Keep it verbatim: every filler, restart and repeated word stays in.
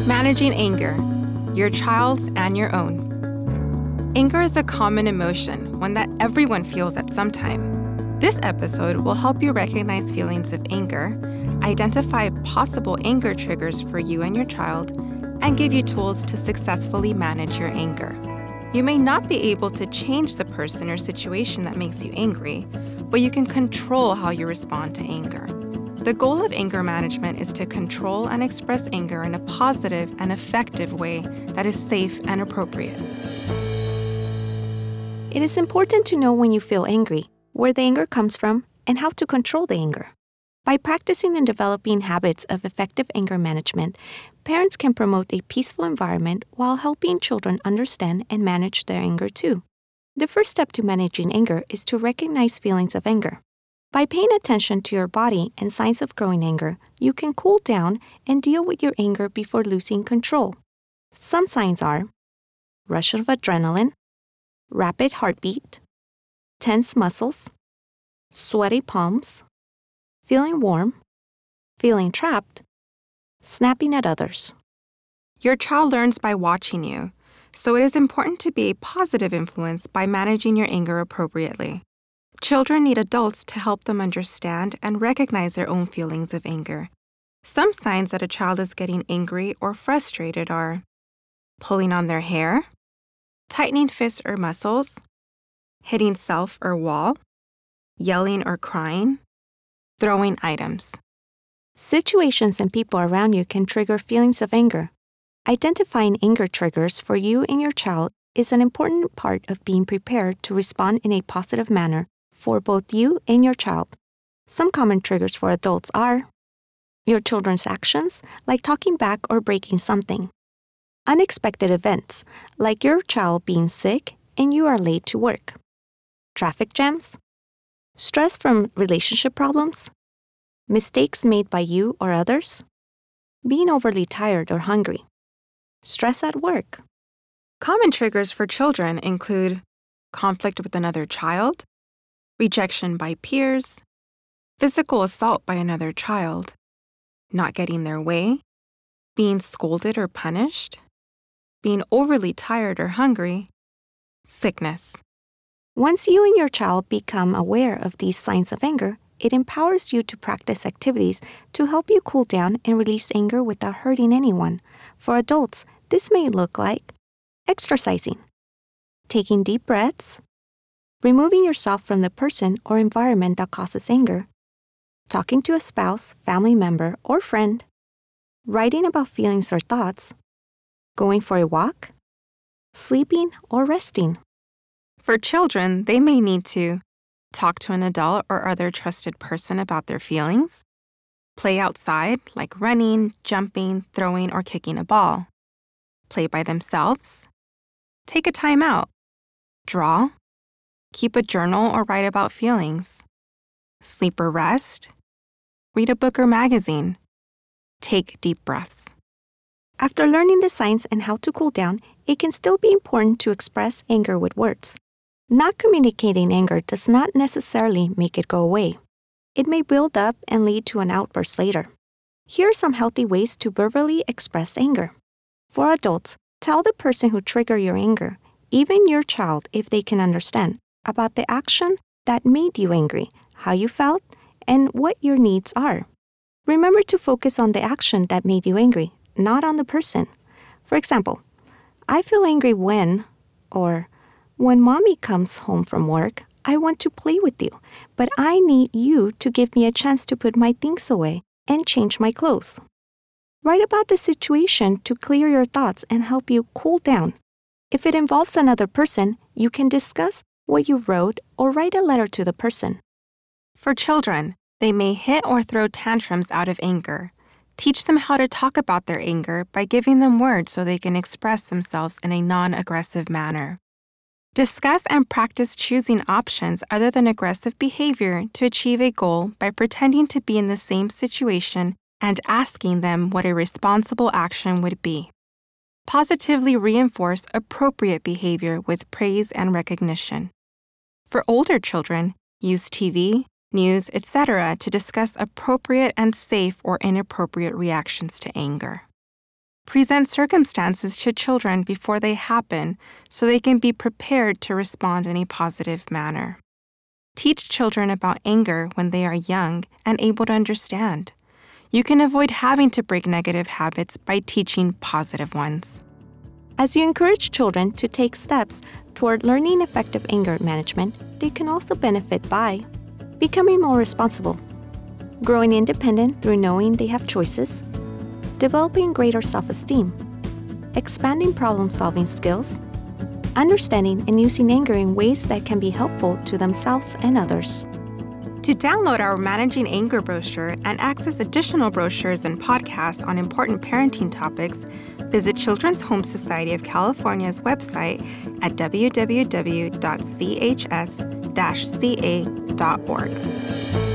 Managing anger, your child's and your own. Anger is a common emotion, one that everyone feels at some time. This episode will help you recognize feelings of anger, identify possible anger triggers for you and your child, and give you tools to successfully manage your anger. You may not be able to change the person or situation that makes you angry, but you can control how you respond to anger. The goal of anger management is to control and express anger in a positive and effective way that is safe and appropriate. It is important to know when you feel angry, where the anger comes from, and how to control the anger. By practicing and developing habits of effective anger management, parents can promote a peaceful environment while helping children understand and manage their anger too. The first step to managing anger is to recognize feelings of anger. By paying attention to your body and signs of growing anger, you can cool down and deal with your anger before losing control. Some signs are rush of adrenaline, rapid heartbeat, tense muscles, sweaty palms, feeling warm, feeling trapped, snapping at others. Your child learns by watching you, so it is important to be a positive influence by managing your anger appropriately. Children need adults to help them understand and recognize their own feelings of anger. Some signs that a child is getting angry or frustrated are pulling on their hair, tightening fists or muscles, hitting self or wall, yelling or crying, throwing items. Situations and people around you can trigger feelings of anger. Identifying anger triggers for you and your child is an important part of being prepared to respond in a positive manner for both you and your child. Some common triggers for adults are your children's actions, like talking back or breaking something. Unexpected events, like your child being sick and you are late to work. Traffic jams. Stress from relationship problems. Mistakes made by you or others. Being overly tired or hungry. Stress at work. Common triggers for children include conflict with another child, rejection by peers, physical assault by another child, not getting their way, being scolded or punished, being overly tired or hungry, sickness. Once you and your child become aware of these signs of anger, it empowers you to practice activities to help you cool down and release anger without hurting anyone. For adults, this may look like exercising, taking deep breaths, removing yourself from the person or environment that causes anger, talking to a spouse, family member, or friend, writing about feelings or thoughts, going for a walk, sleeping or resting. For children, they may need to talk to an adult or other trusted person about their feelings, play outside like running, jumping, throwing, or kicking a ball, play by themselves, take a time out, draw, keep a journal or write about feelings, sleep or rest, read a book or magazine, take deep breaths. After learning the signs and how to cool down, it can still be important to express anger with words. Not communicating anger does not necessarily make it go away. It may build up and lead to an outburst later. Here are some healthy ways to verbally express anger. For adults, tell the person who triggered your anger, even your child if they can understand, about the action that made you angry, how you felt, and what your needs are. Remember to focus on the action that made you angry, not on the person. For example, I feel angry when, or when mommy comes home from work, I want to play with you, but I need you to give me a chance to put my things away and change my clothes. Write about the situation to clear your thoughts and help you cool down. If it involves another person, you can discuss what you wrote or write a letter to the person. For children, they may hit or throw tantrums out of anger. Teach them how to talk about their anger by giving them words so they can express themselves in a non-aggressive manner. Discuss and practice choosing options other than aggressive behavior to achieve a goal by pretending to be in the same situation and asking them what a responsible action would be. Positively reinforce appropriate behavior with praise and recognition. For older children, use T V, news, et cetera to discuss appropriate and safe or inappropriate reactions to anger. Present circumstances to children before they happen so they can be prepared to respond in a positive manner. Teach children about anger when they are young and able to understand. You can avoid having to break negative habits by teaching positive ones. As you encourage children to take steps toward learning effective anger management, they can also benefit by becoming more responsible, growing independent through knowing they have choices, developing greater self-esteem, expanding problem-solving skills, understanding and using anger in ways that can be helpful to themselves and others. To download our Managing Anger brochure and access additional brochures and podcasts on important parenting topics, visit Children's Home Society of California's website at w w w dot c h s dash c a dot org.